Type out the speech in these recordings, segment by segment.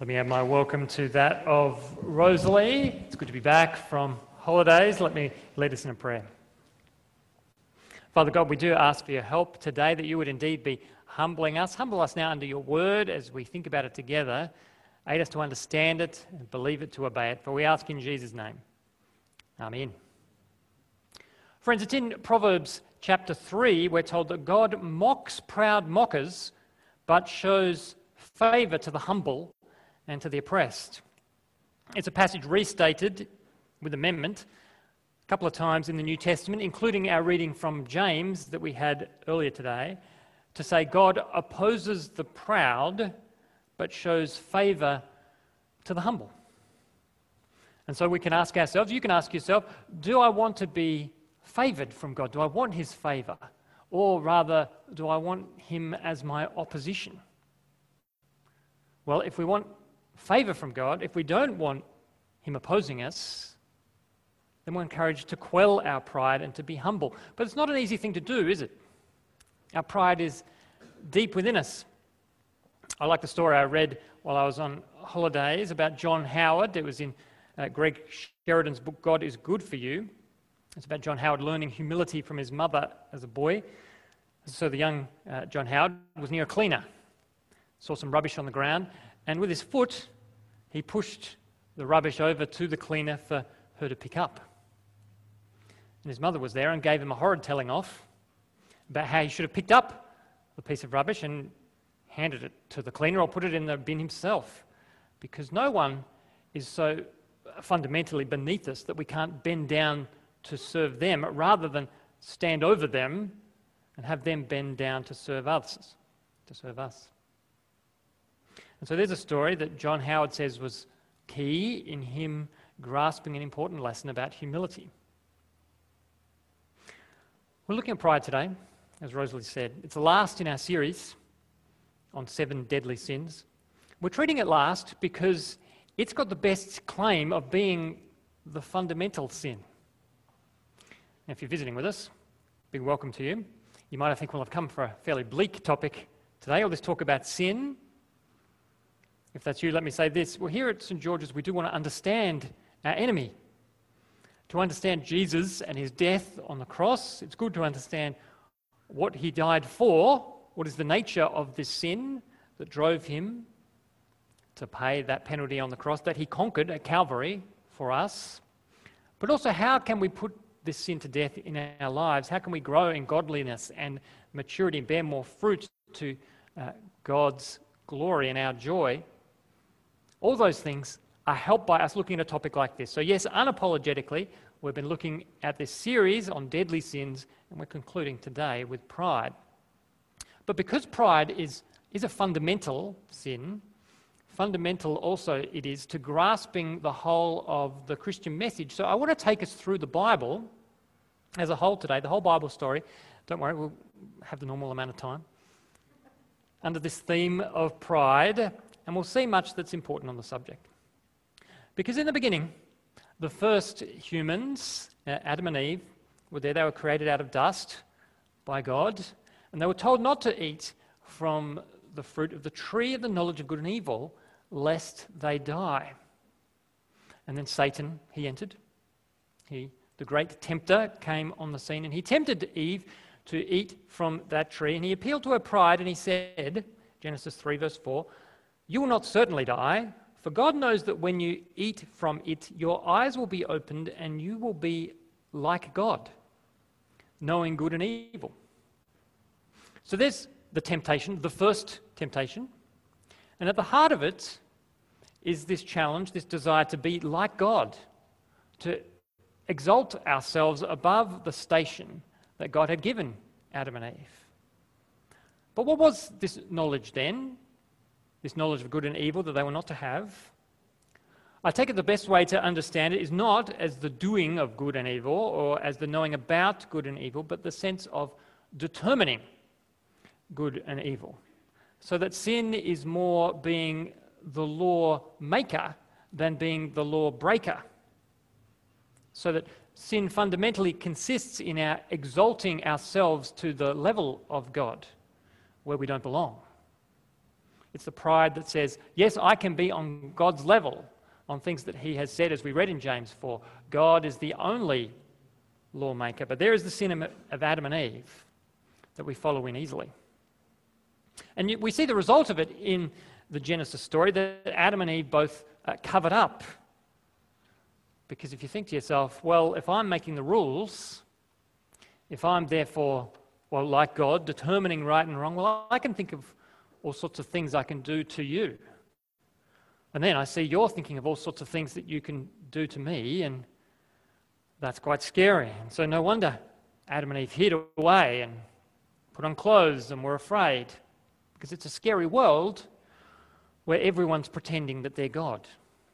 Let me add my welcome to that of Rosalie. It's good to be back from holidays. Let me lead us in a prayer. Father God, we do ask for your help today, that you would indeed be humbling us. Humble us now under your word as we think about it together. Aid us to understand it and believe it, to obey it. For we ask in Jesus' name. Amen. Friends, it's in Proverbs chapter 3, we're told that God mocks proud mockers, but shows favour to the humble and to the oppressed. It's a passage restated with amendment a couple of times in the New Testament, including our reading from James that we had earlier today, to say God opposes the proud but shows favour to the humble. And so we can ask ourselves, you can ask yourself, do I want to be favoured from God? Do I want his favour? Or rather, do I want him as my opposition? Well, if we want favour from God, if we don't want him opposing us, then we're encouraged to quell our pride and to be humble. But it's not an easy thing to do, is it? Our pride is deep within us. I like the story I read while I was on holidays about John Howard. It was in Greg Sheridan's book, God is Good for You. It's about John Howard learning humility from his mother as a boy. So the young John Howard was near a cleaner, saw some rubbish on the ground, and with his foot, he pushed the rubbish over to the cleaner for her to pick up. And his mother was there and gave him a horrid telling off about how he should have picked up the piece of rubbish and handed it to the cleaner or put it in the bin himself, because no one is so fundamentally beneath us that we can't bend down to serve them rather than stand over them and have them bend down to serve others, to serve us. And so there's a story that John Howard says was key in him grasping an important lesson about humility. We're looking at pride today, as Rosalie said. It's the last in our series on 7 deadly sins. We're treating it last because it's got the best claim of being the fundamental sin. Now, if you're visiting with us, big welcome to you. You might think, well, I've come for a fairly bleak topic today. Let's talk about sin. If that's you, let me say this. Well, here at St. George's, we do want to understand our enemy. To understand Jesus and his death on the cross, it's good to understand what he died for, what is the nature of this sin that drove him to pay that penalty on the cross that he conquered at Calvary for us. But also, how can we put this sin to death in our lives? How can we grow in godliness and maturity and bear more fruit to God's glory and our joy? All those things are helped by us looking at a topic like this. So yes, unapologetically, we've been looking at this series on deadly sins, and we're concluding today with pride. But because pride is a fundamental sin, fundamental also it is to grasping the whole of the Christian message. So I want to take us through the Bible as a whole today, the whole Bible story. Don't worry, we'll have the normal amount of time under this theme of pride, and we'll see much that's important on the subject. Because in the beginning, the first humans, Adam and Eve, were there. They were created out of dust by God, and they were told not to eat from the fruit of the tree of the knowledge of good and evil, lest they die. And then Satan, he entered. The great tempter, came on the scene, and he tempted Eve to eat from that tree, and he appealed to her pride, and he said, Genesis 3 verse 4, "You will not certainly die, for God knows that when you eat from it, your eyes will be opened, and you will be like God, knowing good and evil." So there's the temptation, the first temptation. And at the heart of it is this challenge, this desire to be like God, to exalt ourselves above the station that God had given Adam and Eve. But what was this knowledge then? This knowledge of good and evil that they were not to have? I take it the best way to understand it is not as the doing of good and evil or as the knowing about good and evil, but the sense of determining good and evil. So that sin is more being the law maker than being the law breaker. So that sin fundamentally consists in our exalting ourselves to the level of God, where we don't belong. It's the pride that says, yes, I can be on God's level on things that he has said, as we read in James 4. God is the only lawmaker. But there is the sin of Adam and Eve that we follow in easily. And we see the result of it in the Genesis story, that Adam and Eve both covered up. Because if you think to yourself, well, if I'm making the rules, if I'm therefore, well, like God, determining right and wrong, well, I can think of all sorts of things I can do to you. And then I see you're thinking of all sorts of things that you can do to me, and that's quite scary. And so no wonder Adam and Eve hid away and put on clothes and were afraid, because it's a scary world where everyone's pretending that they're God.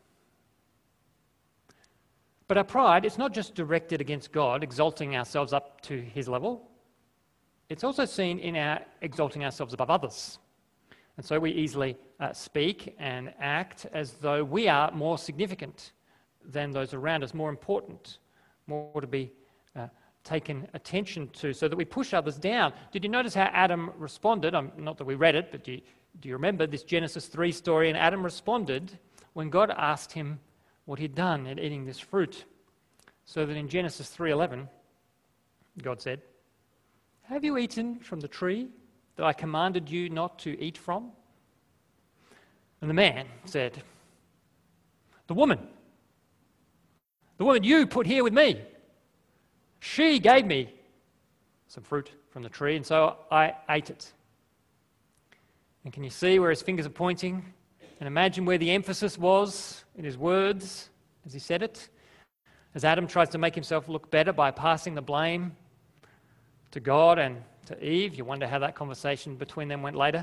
But our pride, it's not just directed against God, exalting ourselves up to his level. It's also seen in our exalting ourselves above others. And so we easily speak and act as though we are more significant than those around us, more important, more to be taken attention to, so that we push others down. Did you notice how Adam responded? Not that we read it, but do you remember this Genesis 3 story? And Adam responded when God asked him what he'd done in eating this fruit. So that in Genesis 3:11, God said, "Have you eaten from the tree that I commanded you not to eat from?" And the man said, The woman you put here with me, she gave me some fruit from the tree, and so I ate it." And can you see where his fingers are pointing? And imagine where the emphasis was in his words as he said it. As Adam tries to make himself look better by passing the blame to God and to Eve. You wonder how that conversation between them went later.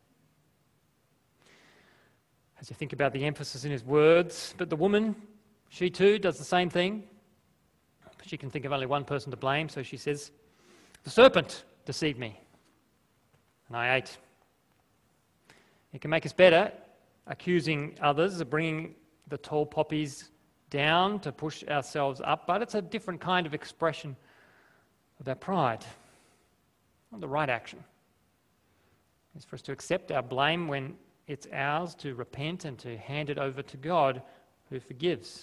As you think about the emphasis in his words. But the woman, she too does the same thing. She can think of only one person to blame, so she says, "The serpent deceived me, and I ate." It can make us better, accusing others of bringing the tall poppies down to push ourselves up, but it's a different kind of expression of our pride. Not the right action. It's for us to accept our blame when it's ours, to repent and to hand it over to God, who forgives.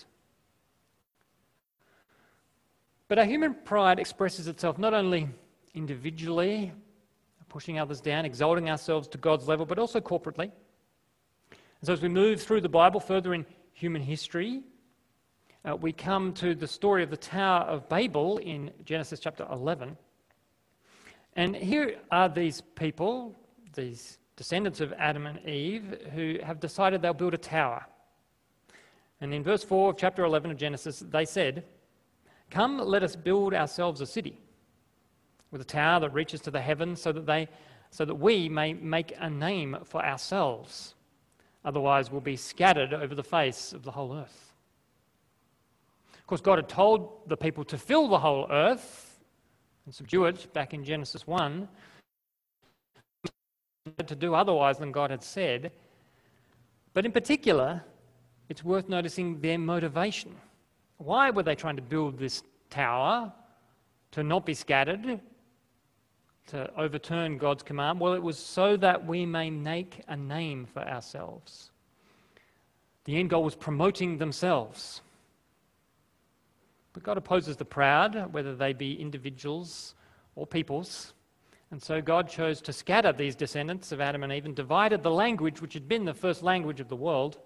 But our human pride expresses itself not only individually, pushing others down, exalting ourselves to God's level, but also corporately. And so as we move through the Bible further in human history, we come to the story of the Tower of Babel in Genesis chapter 11. And here are these people, these descendants of Adam and Eve, who have decided they'll build a tower. And in verse 4 of chapter 11 of Genesis, they said, "Come, let us build ourselves a city with a tower that reaches to the heavens, so that we may make a name for ourselves. Otherwise, we'll be scattered over the face of the whole earth." Of course, God had told the people to fill the whole earth and subdue it back in Genesis 1. To do otherwise than God had said. But in particular, it's worth noticing their motivation. Why were they trying to build this tower? To not be scattered? To overturn God's command? Well, it was so that we may make a name for ourselves. The end goal was promoting themselves. But God opposes the proud, whether they be individuals or peoples. And so God chose to scatter these descendants of Adam and Eve and divided the language which had been the first language of the world.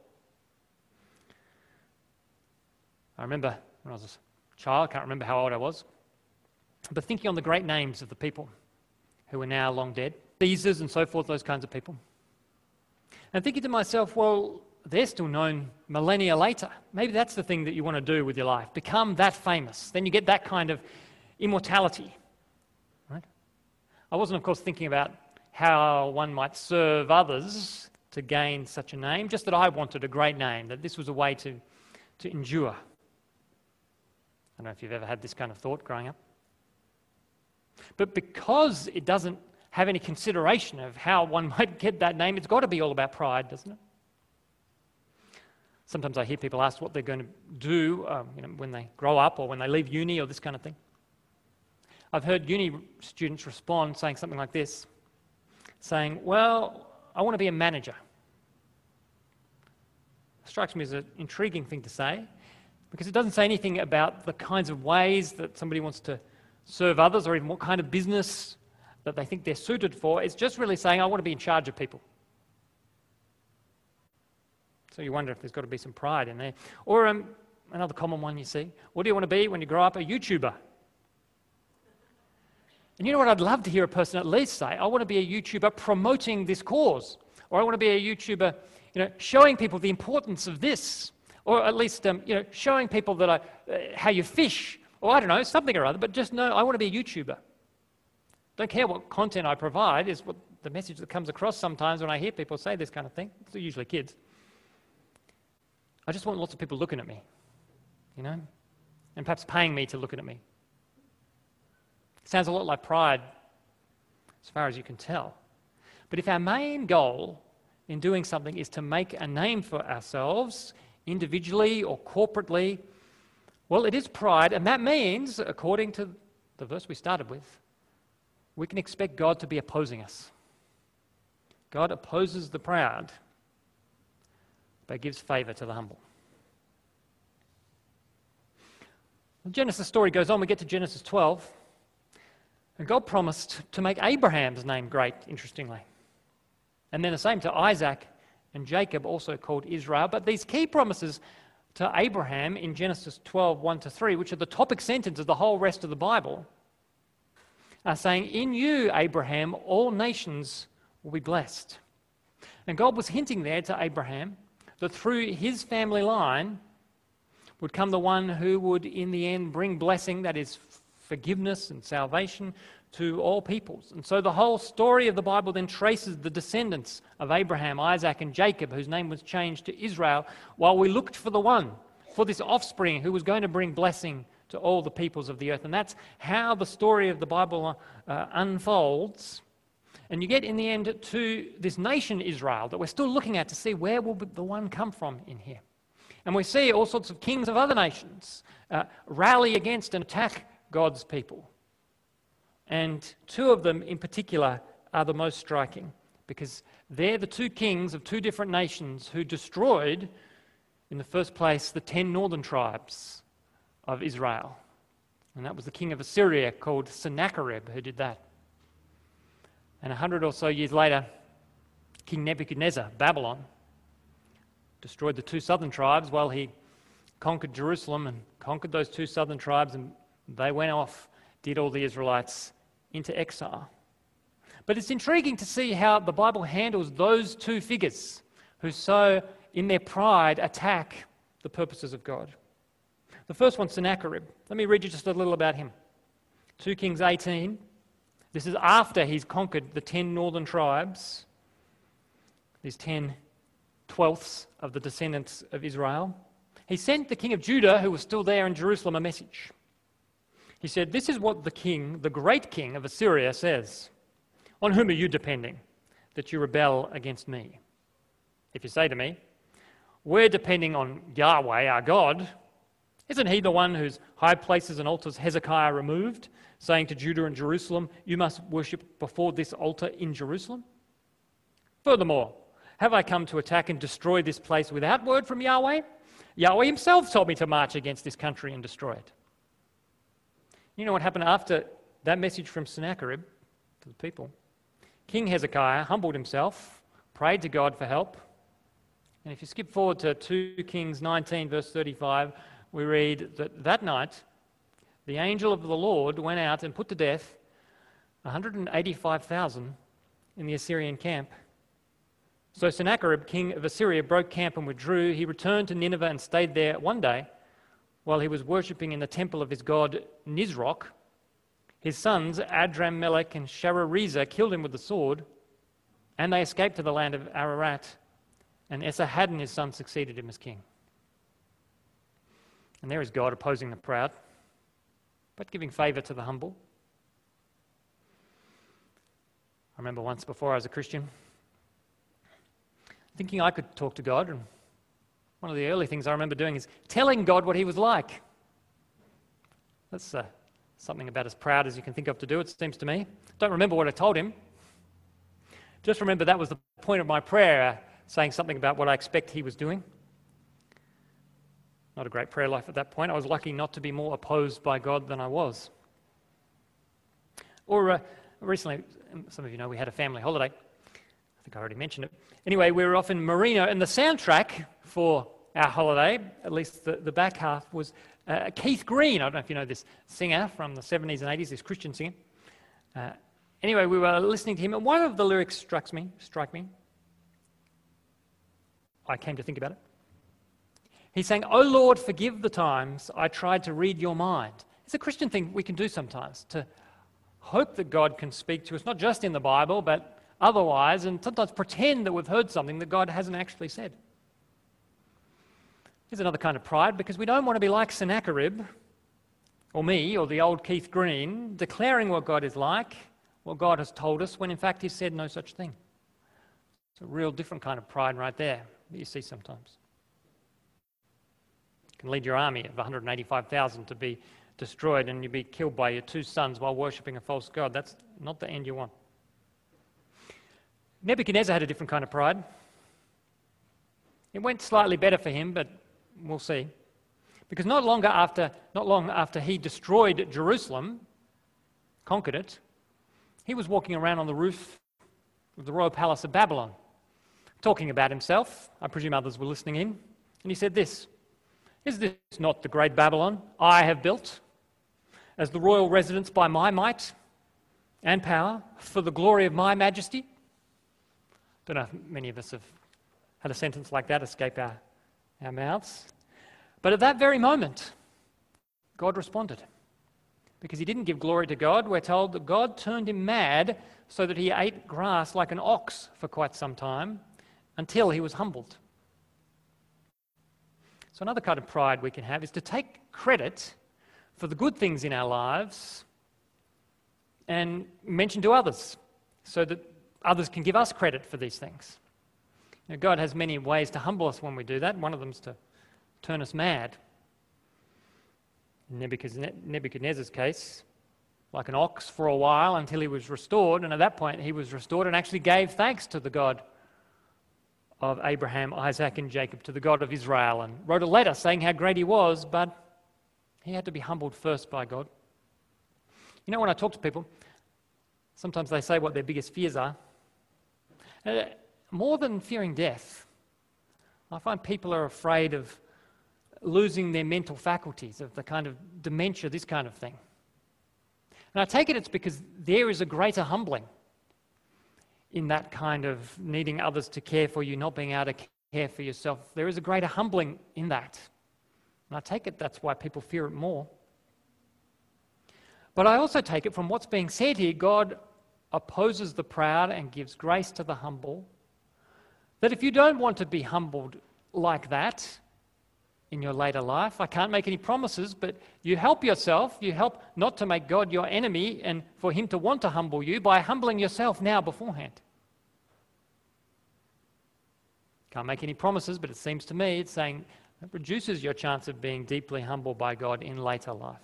I remember when I was a child, I can't remember how old I was, but thinking on the great names of the people who are now long dead, Caesars and so forth, those kinds of people. And thinking to myself, well, they're still known millennia later. Maybe that's the thing that you want to do with your life, become that famous. Then you get that kind of immortality. Right? I wasn't, of course, thinking about how one might serve others to gain such a name, just that I wanted a great name, that this was a way to endure. I don't know if you've ever had this kind of thought growing up. But because it doesn't have any consideration of how one might get that name, it's got to be all about pride, doesn't it? Sometimes I hear people ask what they're going to do when they grow up or when they leave uni or this kind of thing. I've heard uni students respond saying something like this, saying, well, I want to be a manager strikes me as an intriguing thing to say, because it doesn't say anything about the kinds of ways that somebody wants to serve others or even what kind of business that they think they're suited for. It's just really saying, I want to be in charge of people. So you wonder if there's got to be some pride in there. Or another common one you see, what do you want to be when you grow up? A YouTuber. And you know what I'd love to hear a person at least say? I want to be a YouTuber promoting this cause. Or I want to be a YouTuber, showing people the importance of this. Or at least, showing people that how you fish. Or I don't know, something or other. But just know, I want to be a YouTuber. Don't care what content I provide, is what the message that comes across sometimes when I hear people say this kind of thing. It's usually kids. I just want lots of people looking at me, and perhaps paying me to look at me. Sounds a lot like pride, as far as you can tell. But if our main goal in doing something is to make a name for ourselves, individually or corporately, well, it is pride, and that means, according to the verse we started with, we can expect God to be opposing us. God opposes the proud, but gives favour to the humble. The Genesis story goes on. We get to Genesis 12, and God promised to make Abraham's name great, interestingly. And then the same to Isaac and Jacob, also called Israel. But these key promises to Abraham in Genesis 12, 1-3, which are the topic sentence of the whole rest of the Bible, are saying, in you, Abraham, all nations will be blessed. And God was hinting there to Abraham that through his family line would come the one who would in the end bring blessing, that is forgiveness and salvation, to all peoples. And so the whole story of the Bible then traces the descendants of Abraham, Isaac and Jacob, whose name was changed to Israel, while we looked for the one, for this offspring who was going to bring blessing to all the peoples of the earth. And that's how the story of the Bible unfolds. And you get in the end to this nation Israel that we're still looking at to see where will the one come from in here. And we see all sorts of kings of other nations rally against and attack God's people. And two of them in particular are the most striking, because they're the two kings of two different nations who destroyed, in the first place, the 10 northern tribes of Israel. And that was the king of Assyria called Sennacherib who did that. And 100 or so years later, King Nebuchadnezzar, Babylon, destroyed the two southern tribes while he conquered Jerusalem and conquered those two southern tribes, and they went off, did all the Israelites into exile. But it's intriguing to see how the Bible handles those two figures who so, in their pride, attack the purposes of God. The first one, Sennacherib. Let me read you just a little about him. 2 Kings 18. This is after he's conquered the 10 northern tribes, these 10 twelfths of the descendants of Israel. He sent the king of Judah, who was still there in Jerusalem, a message. He said, "This is what the king, the great king of Assyria, says. On whom are you depending, that you rebel against me? If you say to me, we're depending on Yahweh, our God, isn't he the one whose high places and altars Hezekiah removed, saying to Judah and Jerusalem, you must worship before this altar in Jerusalem? Furthermore, have I come to attack and destroy this place without word from Yahweh? Yahweh himself told me to march against this country and destroy it." You know what happened after that message from Sennacherib to the people? King Hezekiah humbled himself, prayed to God for help. And if you skip forward to 2 Kings 19, verse 35, we read that night, the angel of the Lord went out and put to death 185,000 in the Assyrian camp. So Sennacherib, king of Assyria, broke camp and withdrew. He returned to Nineveh and stayed there one day while he was worshipping in the temple of his god Nisroch. His sons, Adrammelech and Sharezer, killed him with the sword, and they escaped to the land of Ararat, and Esarhaddon, his son, succeeded him as king. And there is God opposing the proud, but giving favour to the humble. I remember once before I was a Christian, thinking I could talk to God, and one of the early things I remember doing is telling God what he was like. That's something about as proud as you can think of to do, it seems to me. Don't remember what I told him. Just remember that was the point of my prayer, saying something about what I expect he was doing. Not a great prayer life at that point. I was lucky not to be more opposed by God than I was. Or recently, some of you know, we had a family holiday. I think I already mentioned it. Anyway, we were off in Marino, and the soundtrack for our holiday, at least the back half, was Keith Green. I don't know if you know this singer from the 70s and 80s, this Christian singer. Anyway, we were listening to him, and one of the lyrics struck me. I came to think about it. He's saying, "Oh Lord, forgive the times I tried to read your mind." It's a Christian thing we can do sometimes, to hope that God can speak to us, not just in the Bible, but otherwise, and sometimes pretend that we've heard something that God hasn't actually said. Here's another kind of pride, because we don't want to be like Sennacherib, or me, or the old Keith Green, declaring what God is like, what God has told us, when in fact He said no such thing. It's a real different kind of pride right there that you see sometimes. You can lead your army of 185,000 to be destroyed, and you'd be killed by your 2 sons while worshipping a false god. That's not the end you want. Nebuchadnezzar had a different kind of pride. It went slightly better for him, but we'll see. Because not long after he destroyed Jerusalem, conquered it, he was walking around on the roof of the royal palace of Babylon, talking about himself. I presume others were listening in. And he said this, "Is this not the great Babylon I have built as the royal residence by my might and power for the glory of my majesty?" Don't know if many of us have had a sentence like that escape our mouths. But at that very moment, God responded. Because he didn't give glory to God, we're told that God turned him mad so that he ate grass like an ox for quite some time until he was humbled. So another kind of pride we can have is to take credit for the good things in our lives and mention to others so that others can give us credit for these things. You know, God has many ways to humble us when we do that. One of them is to turn us mad. In Nebuchadnezzar's case, like an ox for a while until he was restored, and at that point he was restored and actually gave thanks to the God of Abraham, Isaac, and Jacob, to the God of Israel, and wrote a letter saying how great he was, but he had to be humbled first by God. You know, when I talk to people, sometimes they say what their biggest fears are. More than fearing death, I find people are afraid of losing their mental faculties, of the kind of dementia, this kind of thing. And I take it's because there is a greater humbling in that kind of needing others to care for you, not being able to care for yourself. There is a greater humbling in that. And I take it that's why people fear it more. But I also take it from what's being said here, God opposes the proud and gives grace to the humble. That if you don't want to be humbled like that in your later life, I can't make any promises, but you help yourself, you help not to make God your enemy and for him to want to humble you by humbling yourself now beforehand. Can't make any promises, but it seems to me it's saying it reduces your chance of being deeply humbled by God in later life.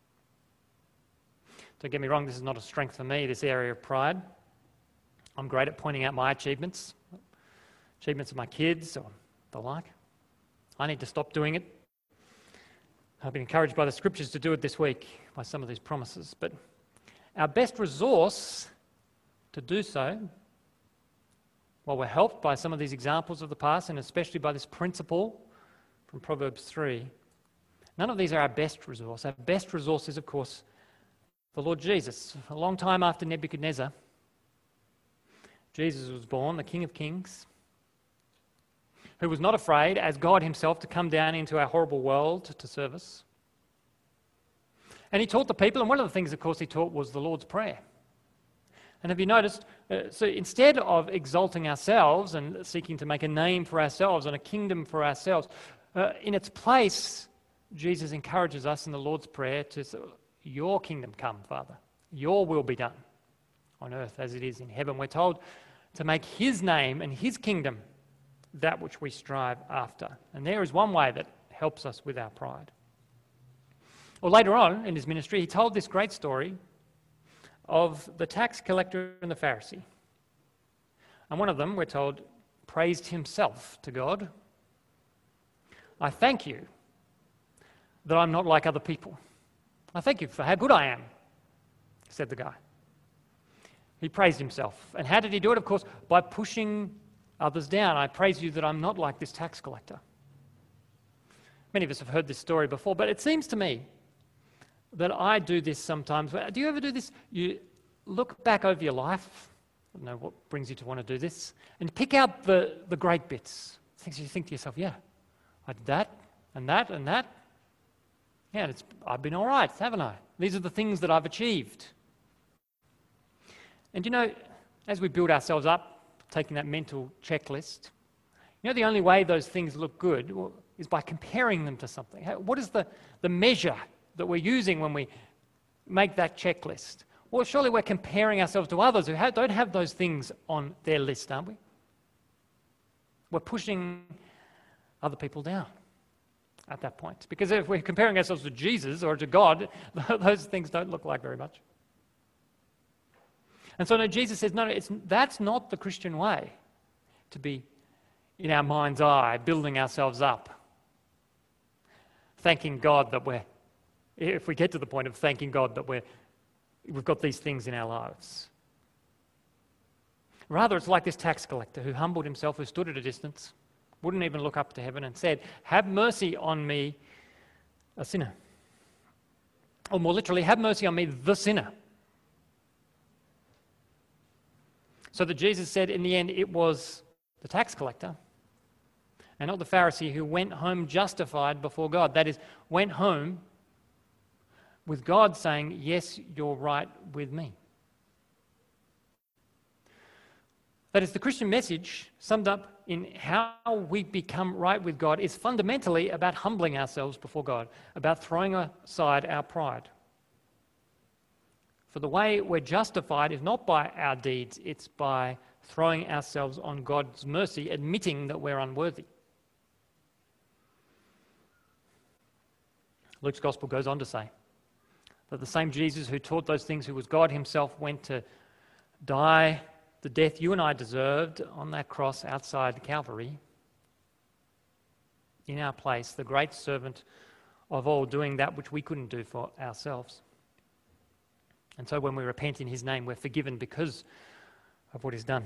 Don't get me wrong, this is not a strength for me, this area of pride. I'm great at pointing out my achievements of my kids or the like. I need to stop doing it. I've been encouraged by the scriptures to do it this week by some of these promises. But our best resource to do so, while we're helped by some of these examples of the past and especially by this principle from Proverbs 3, none of these are our best resource. Our best resource is, of course, the Lord Jesus. A long time after Nebuchadnezzar, Jesus was born, the King of Kings, who was not afraid, as God himself, to come down into our horrible world to serve us. And he taught the people, and one of the things, of course, he taught was the Lord's Prayer. And have you noticed, so instead of exalting ourselves and seeking to make a name for ourselves and a kingdom for ourselves, in its place, Jesus encourages us in the Lord's Prayer to say, your kingdom come, Father. Your will be done on earth as it is in heaven. We're told to make his name and his kingdom that which we strive after. And there is one way that helps us with our pride. Or later on in his ministry, he told this great story of the tax collector and the Pharisee. And one of them, we're told, praised himself to God. I thank you that I'm not like other people. I thank you for how good I am, said the guy. He praised himself. And how did he do it? Of course, by pushing others down. I praise you that I'm not like this tax collector. Many of us have heard this story before, but it seems to me that I do this sometimes. Do you ever do this? You look back over your life, I don't know what brings you to want to do this, and pick out the great bits. Things you think to yourself, yeah, I did that, and that, and that. Yeah, I've been all right, haven't I? These are the things that I've achieved. And you know, as we build ourselves up, taking that mental checklist, you know the only way those things look good is by comparing them to something. What is the measure that we're using when we make that checklist? Well, surely we're comparing ourselves to others who don't have those things on their list, aren't we? We're pushing other people down at that point. Because if we're comparing ourselves to Jesus or to God, those things don't look like very much. And so Jesus says, no, that's not the Christian way, to be in our mind's eye, building ourselves up, thanking God that if we get to the point of thanking God that we've got these things in our lives. Rather, it's like this tax collector who humbled himself, who stood at a distance, wouldn't even look up to heaven and said, have mercy on me, a sinner. Or more literally, have mercy on me, the sinner. So that Jesus said in the end it was the tax collector and not the Pharisee who went home justified before God. That is, went home with God saying, yes, you're right with me. That is, the Christian message, summed up in how we become right with God, is fundamentally about humbling ourselves before God, about throwing aside our pride. For the way we're justified is not by our deeds, it's by throwing ourselves on God's mercy, admitting that we're unworthy. Luke's Gospel goes on to say that the same Jesus who taught those things, who was God himself, went to die the death you and I deserved on that cross outside Calvary, in our place, the great servant of all, doing that which we couldn't do for ourselves. And so when we repent in his name, we're forgiven because of what he's done.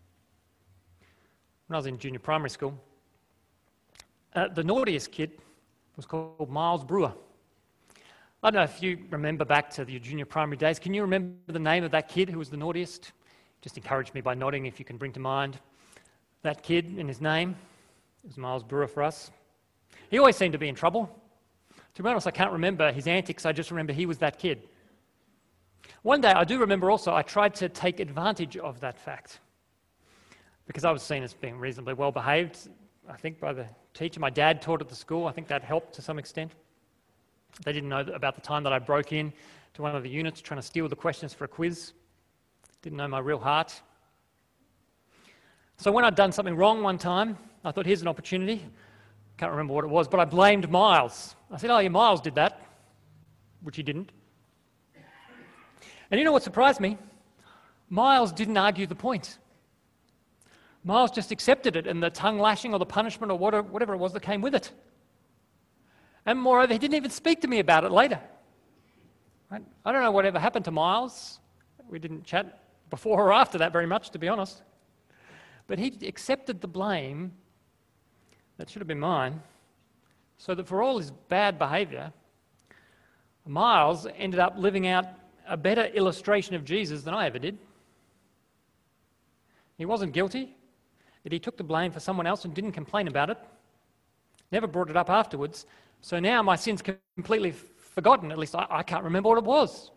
When I was in junior primary school, the naughtiest kid was called Miles Brewer. I don't know if you remember back to your junior primary days. Can you remember the name of that kid who was the naughtiest? Just encourage me by nodding if you can bring to mind that kid and his name. It was Miles Brewer for us. He always seemed to be in trouble. To be honest, I can't remember his antics. I just remember he was that kid. One day, I do remember also, I tried to take advantage of that fact because I was seen as being reasonably well behaved, I think, by the teacher. My dad taught at the school. I think that helped to some extent. They didn't know about the time that I broke in to one of the units trying to steal the questions for a quiz. Didn't know my real heart. So when I'd done something wrong one time, I thought, here's an opportunity. Can't remember what it was, but I blamed Miles. I said, oh, yeah, Miles did that, which he didn't. And you know what surprised me? Miles didn't argue the point. Miles just accepted it and the tongue lashing or the punishment or whatever it was that came with it. And moreover, he didn't even speak to me about it later. Right? I don't know whatever happened to Miles. We didn't chat before or after that very much, to be honest. But he accepted the blame that should have been mine, so that for all his bad behaviour, Miles ended up living out a better illustration of Jesus than I ever did. He wasn't guilty, but he took the blame for someone else and didn't complain about it, never brought it up afterwards. So now my sin's completely forgotten. At least I can't remember what it was.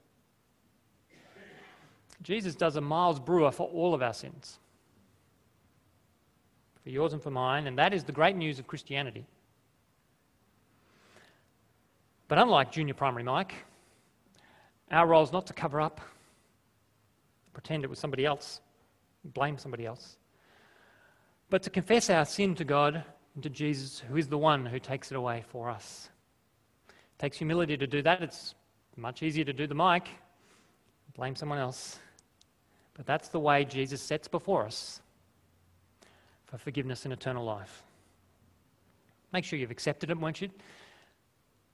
Jesus does a Miles Brewer for all of our sins, for yours and for mine, and that is the great news of Christianity. But unlike junior primary Mike, our role is not to cover up, pretend it was somebody else, blame somebody else, but to confess our sin to God and to Jesus, who is the one who takes it away for us. It takes humility to do that. It's much easier to do the Mike, blame someone else. But that's the way Jesus sets before us for forgiveness and eternal life. Make sure you've accepted it, won't you?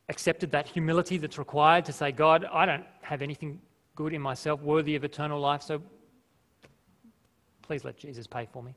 accepted that humility that's required to say, God, I don't have anything good in myself worthy of eternal life, so please let Jesus pay for me.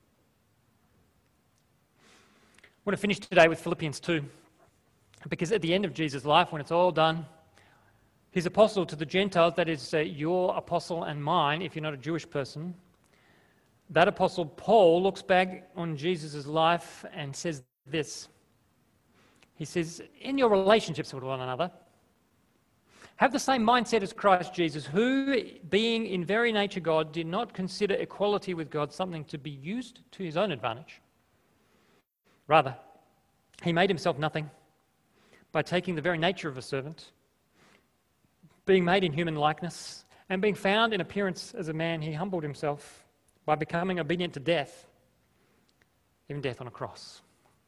I want to finish today with Philippians 2, because at the end of Jesus' life, when it's all done, his apostle to the Gentiles, that is your apostle and mine, if you're not a Jewish person, that apostle Paul looks back on Jesus' life and says this. He says, in your relationships with one another, have the same mindset as Christ Jesus, who, being in very nature God, did not consider equality with God something to be used to his own advantage. Rather, he made himself nothing by taking the very nature of a servant, being made in human likeness, and being found in appearance as a man, he humbled himself by becoming obedient to death, even death on a cross.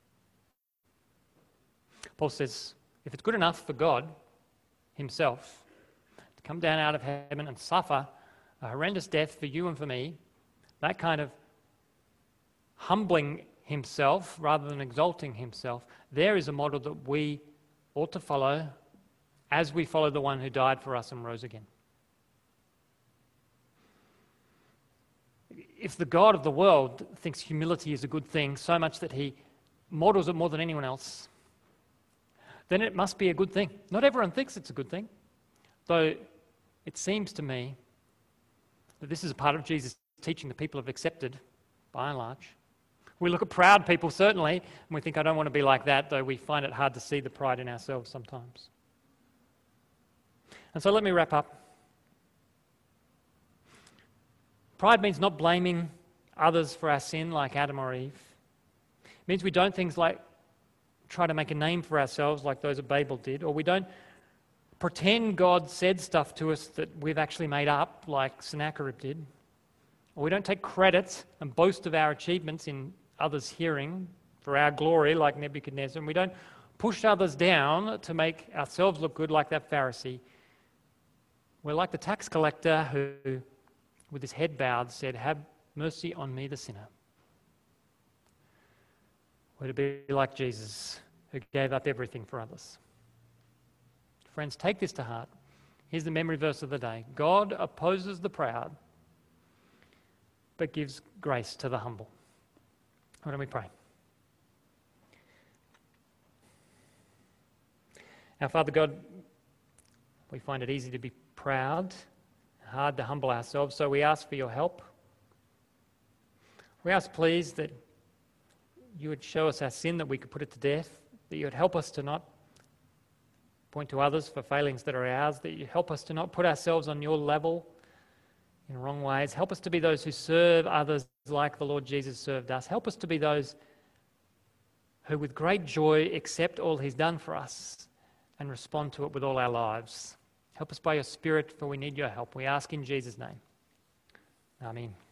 Paul says, if it's good enough for God himself to come down out of heaven and suffer a horrendous death for you and for me, that kind of humbling himself rather than exalting himself, there is a model that we ought to follow as we follow the one who died for us and rose again. If the God of the world thinks humility is a good thing so much that he models it more than anyone else, then it must be a good thing. Not everyone thinks it's a good thing, though it seems to me that this is a part of Jesus' teaching the people have accepted, by and large. We look at proud people, certainly, and we think, I don't want to be like that, though we find it hard to see the pride in ourselves sometimes. And so let me wrap up. Pride means not blaming others for our sin like Adam or Eve. It means we don't things like try to make a name for ourselves like those of Babel did, or we don't pretend God said stuff to us that we've actually made up like Sennacherib did, or we don't take credit and boast of our achievements in others' hearing for our glory like Nebuchadnezzar, and we don't push others down to make ourselves look good like that Pharisee. We're like the tax collector who, with his head bowed, said, have mercy on me, the sinner. We're to be like Jesus, who gave up everything for others. Friends, take this to heart. Here's the memory verse of the day. God opposes the proud, but gives grace to the humble. Why don't we pray? Our Father God, we find it easy to be proud, hard to humble ourselves, so we ask for your help. We ask, please, that you would show us our sin, that we could put it to death, that you would help us to not point to others for failings that are ours, that you help us to not put ourselves on your level in wrong ways. Help us to be those who serve others like the Lord Jesus served us. Help us to be those who with great joy accept all he's done for us and respond to it with all our lives. Help us by your Spirit, for we need your help. We ask in Jesus' name. Amen.